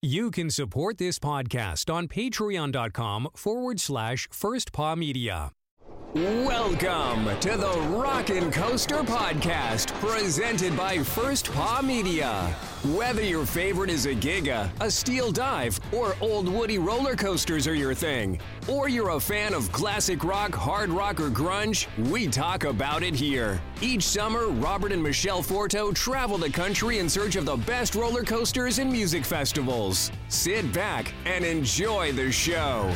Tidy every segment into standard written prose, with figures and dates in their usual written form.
You can support this podcast on patreon.com/firstpawmedia. Welcome to the Rockin' Coaster Podcast, presented by First Paw Media. Whether your favorite is a Giga, a Steel Dive, or old woody roller coasters are your thing, or you're a fan of classic rock, hard rock, or grunge, we talk about it here. Each summer, Robert and Michelle Forto travel the country in search of the best roller coasters and music festivals. Sit back and enjoy the show.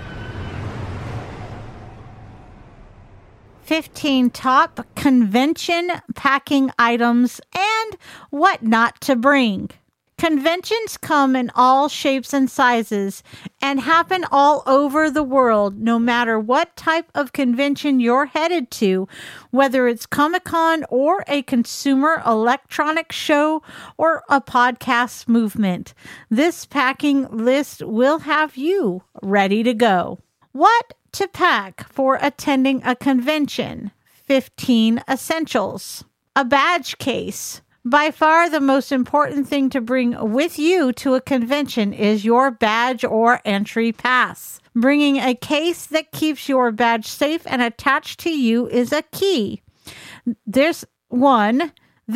15 top convention packing items and what not to bring. Conventions come in all shapes and sizes and happen all over the world, no matter what type of convention you're headed to, whether it's Comic-Con or a consumer electronics show or a podcast movement. This packing list will have you ready to go. What to pack for attending a convention? 15 essentials. A badge case. By far the most important thing to bring with you to a convention is your badge or entry pass. Bringing a case that keeps your badge safe and attached to you is a key. This one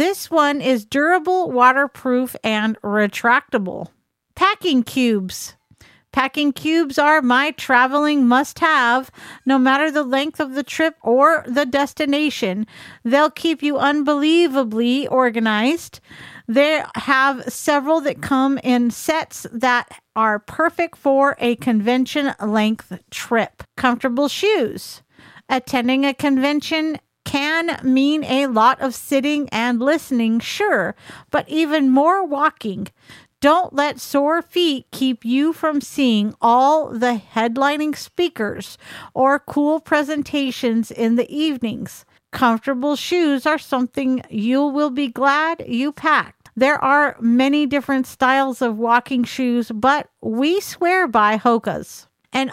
is durable, waterproof, and retractable. Packing cubes. Packing cubes are my traveling must-have. No matter the length of the trip or the destination, they'll keep you unbelievably organized. They have several that come in sets that are perfect for a convention-length trip. Comfortable shoes. Attending a convention can mean a lot of sitting and listening, sure, but even more walking. Don't let sore feet keep you from seeing all the headlining speakers or cool presentations in the evenings. Comfortable shoes are something you will be glad you packed. There are many different styles of walking shoes, but we swear by Hoka's. An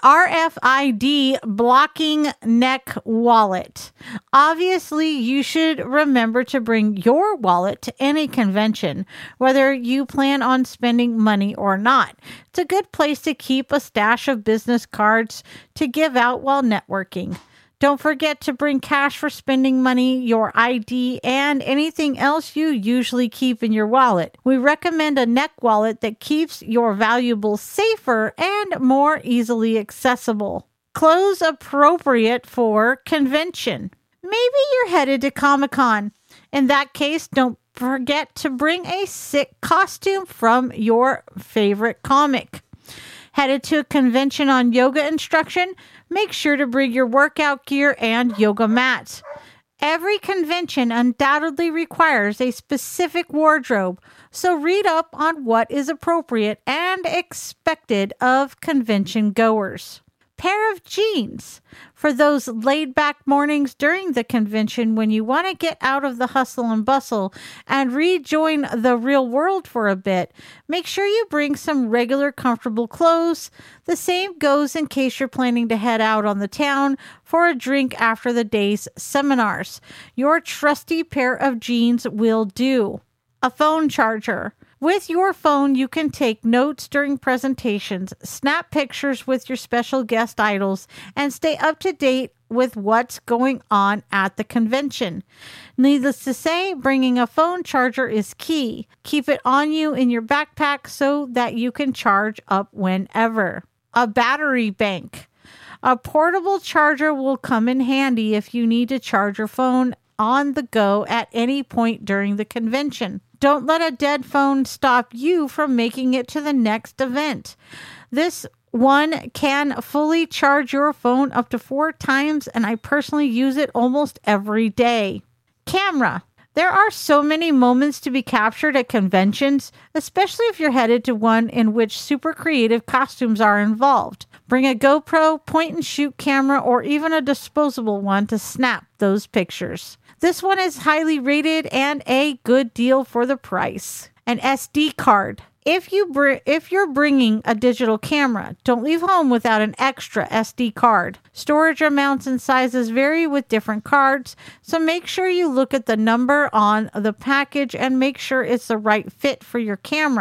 RFID blocking neck wallet. Obviously, you should remember to bring your wallet to any convention, whether you plan on spending money or not. It's a good place to keep a stash of business cards to give out while networking. Don't forget to bring cash for spending money, your ID, and anything else you usually keep in your wallet. We recommend a neck wallet that keeps your valuables safer and more easily accessible. Clothes appropriate for convention. Maybe you're headed to Comic-Con. In that case, don't forget to bring a sick costume from your favorite comic. Headed to a convention on yoga instruction? Make sure to bring your workout gear and yoga mats. Every convention undoubtedly requires a specific wardrobe, so read up on what is appropriate and expected of convention goers. Pair of jeans for those laid-back mornings during the convention when you want to get out of the hustle and bustle and rejoin the real world for a bit. Make sure you bring some regular comfortable clothes. The same goes in case you're planning to head out on the town for a drink after the day's seminars. Your trusty pair of jeans will do. A phone charger. With your phone, you can take notes during presentations, snap pictures with your special guest idols, and stay up to date with what's going on at the convention. Needless to say, bringing a phone charger is key. Keep it on you in your backpack so that you can charge up whenever. A battery bank. A portable charger will come in handy if you need to charge your phone on the go at any point during the convention. Don't let a dead phone stop you from making it to the next event. This one can fully charge your phone up to 4 times, and I personally use it almost every day. Camera. There are so many moments to be captured at conventions, especially if you're headed to one in which super creative costumes are involved. Bring a GoPro, point-and-shoot camera, or even a disposable one to snap those pictures. This one is highly rated and a good deal for the price. An SD card. If you're bringing a digital camera, don't leave home without an extra SD card. Storage amounts and sizes vary with different cards, so make sure you look at the number on the package and make sure it's the right fit for your camera.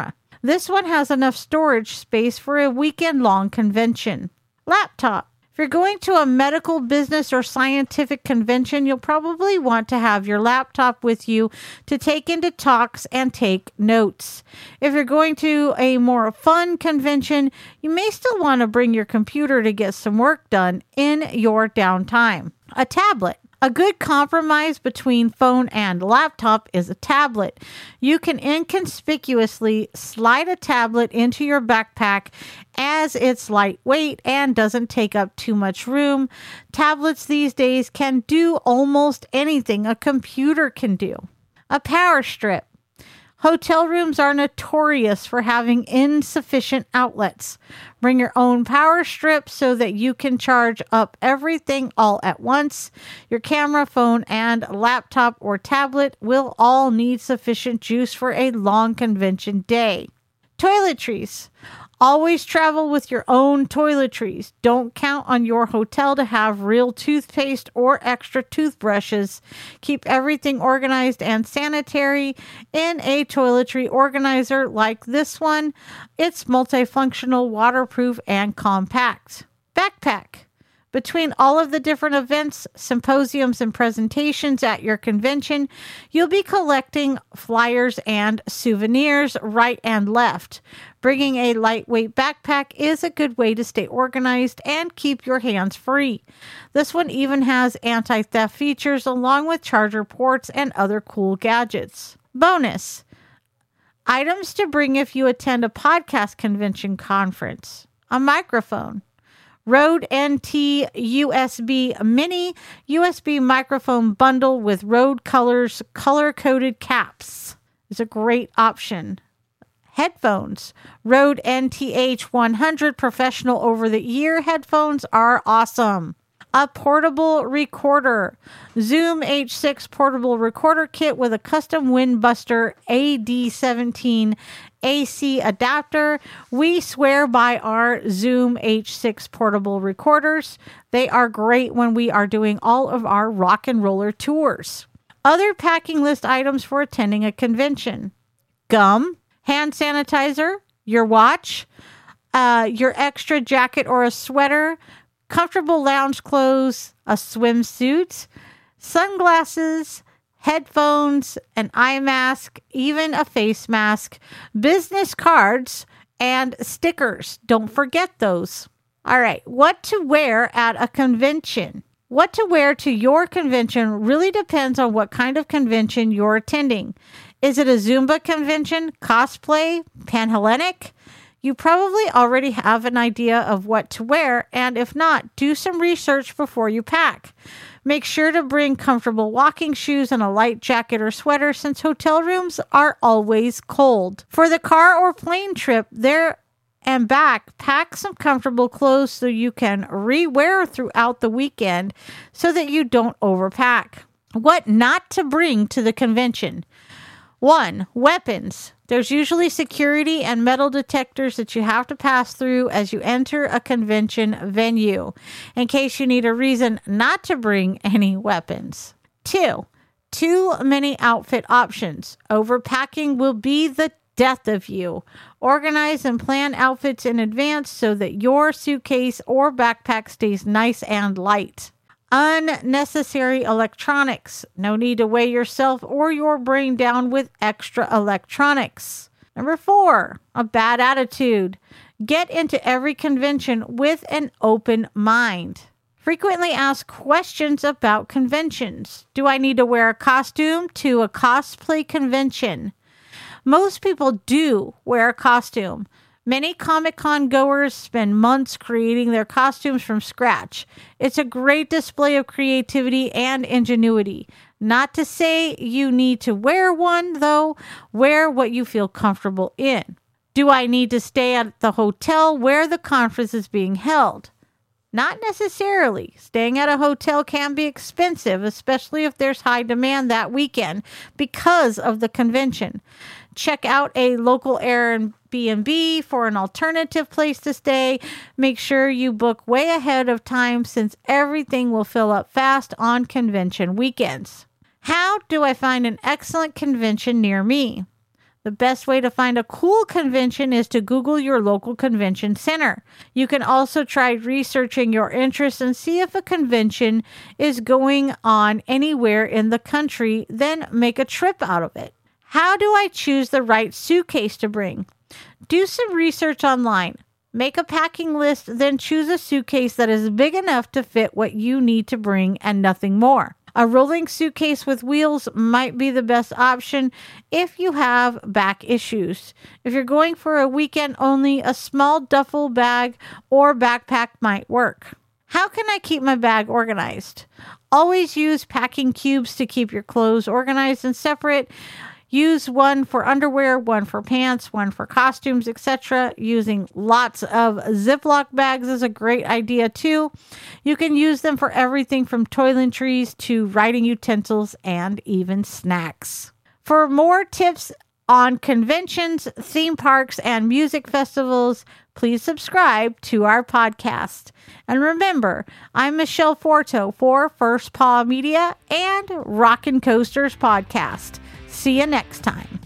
This one has enough storage space for a weekend-long convention. Laptop. If you're going to a medical, business, or scientific convention, you'll probably want to have your laptop with you to take into talks and take notes. If you're going to a more fun convention, you may still want to bring your computer to get some work done in your downtime. A tablet. A good compromise between phone and laptop is a tablet. You can inconspicuously slide a tablet into your backpack as it's lightweight and doesn't take up too much room. Tablets these days can do almost anything a computer can do. A power strip. Hotel rooms are notorious for having insufficient outlets. Bring your own power strip so that you can charge up everything all at once. Your camera, phone, and laptop or tablet will all need sufficient juice for a long convention day. Toiletries. Always travel with your own toiletries. Don't count on your hotel to have real toothpaste or extra toothbrushes. Keep everything organized and sanitary in a toiletry organizer like this one. It's multifunctional, waterproof, and compact. Backpack. Between all of the different events, symposiums, and presentations at your convention, you'll be collecting flyers and souvenirs right and left. Bringing a lightweight backpack is a good way to stay organized and keep your hands free. This one even has anti-theft features along with charger ports and other cool gadgets. Bonus. Items to bring if you attend a podcast convention conference. A microphone. Rode NT USB Mini USB microphone bundle with Rode Colors color-coded caps is a great option. Headphones. Rode NTH100 professional over-the-ear headphones are awesome. A portable recorder. Zoom H6 portable recorder kit with a custom Windbuster AD17 AC adapter. We swear by our Zoom H6 portable recorders. They are great when we are doing all of our rock and roller tours. Other packing list items for attending a convention. Gum, hand sanitizer, your watch, your extra jacket or a sweater, comfortable lounge clothes, a swimsuit, sunglasses, headphones, an eye mask, even a face mask, business cards, and stickers. Don't forget those. All right, what to wear at a convention. What to wear to your convention really depends on what kind of convention you're attending. Is it a Zumba convention, cosplay, Panhellenic? You probably already have an idea of what to wear, and if not, do some research before you pack. Make sure to bring comfortable walking shoes and a light jacket or sweater since hotel rooms are always cold. For the car or plane trip there and back, pack some comfortable clothes so you can re-wear throughout the weekend so that you don't overpack. What not to bring to the convention. 1. Weapons. There's usually security and metal detectors that you have to pass through as you enter a convention venue, in case you need a reason not to bring any weapons. 2. Too many outfit options. Overpacking will be the death of you. Organize and plan outfits in advance so that your suitcase or backpack stays nice and light. Unnecessary electronics. No need to weigh yourself or your brain down with extra electronics. 4, a bad attitude. Get into every convention with an open mind. Frequently asked questions about conventions. Do I need to wear a costume to a cosplay convention? Most people do wear a costume. Many Comic-Con goers spend months creating their costumes from scratch. It's a great display of creativity and ingenuity. Not to say you need to wear one, though. Wear what you feel comfortable in. Do I need to stay at the hotel where the conference is being held? Not necessarily. Staying at a hotel can be expensive, especially if there's high demand that weekend because of the convention. Check out a local Airbnb for an alternative place to stay. Make sure you book way ahead of time since everything will fill up fast on convention weekends. How do I find an excellent convention near me? The best way to find a cool convention is to Google your local convention center. You can also try researching your interests and see if a convention is going on anywhere in the country, then make a trip out of it. How do I choose the right suitcase to bring? Do some research online. Make a packing list, then choose a suitcase that is big enough to fit what you need to bring and nothing more. A rolling suitcase with wheels might be the best option if you have back issues. If you're going for a weekend only, a small duffel bag or backpack might work. How can I keep my bag organized? Always use packing cubes to keep your clothes organized and separate. Use one for underwear, one for pants, one for costumes, etc. Using lots of Ziploc bags is a great idea too. You can use them for everything from toiletries to writing utensils and even snacks. For more tips on conventions, theme parks, and music festivals, please subscribe to our podcast. And remember, I'm Michelle Forto for First Paw Media and Rockin' Coasters Podcast. See you next time.